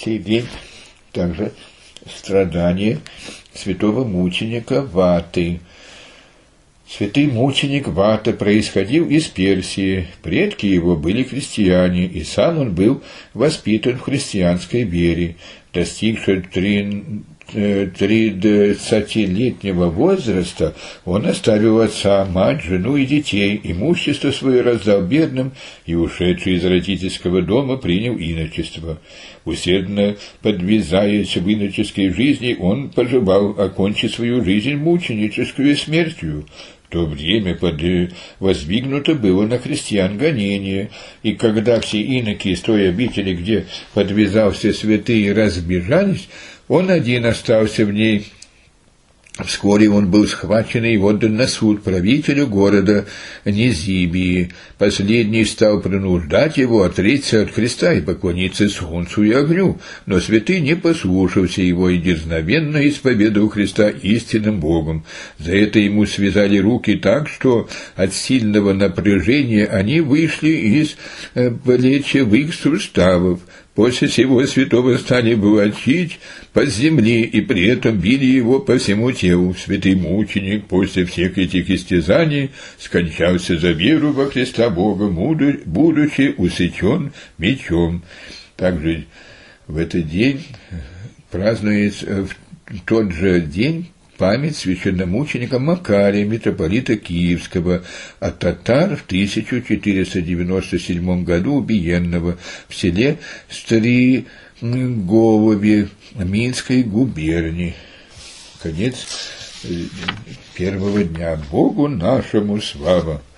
сей день также страдания святого мученика Ваты. Святый мученик Вата происходил из Персии, предки его были христиане, и сам он был воспитан в христианской вере. Достигший 30-летнего возраста, он оставил отца, мать, жену и детей, имущество свое раздал бедным и, ушедший из родительского дома, принял иночество. Усердно подвязаясь в иноческой жизни, он пожелал окончить свою жизнь мученическую смертью. В то время воздвигнуто было на христиан гонение, и когда все иноки из той обители, где подвязался святые, разбежались, он один остался в ней. Вскоре он был схвачен и отдан на суд правителю города Низибии. Последний стал принуждать его отречься от Христа и поклониться солнцу и огню, но святый не послушался его и дерзновенно исповедовал Христа истинным Богом. За это ему связали руки так, что от сильного напряжения они вышли из плечевых суставов. После сего святого стали волочить по земле, и при этом били его по всему телу. Святый мученик после всех этих истязаний скончался за веру во Христа Бога, будучи усечен мечом. Также в этот день празднуется, в тот же день, память священномученика Макария, митрополита Киевского, от татар в 1497 году убиенного в селе Стригове Минской губернии. Конец первого дня. Богу нашему слава!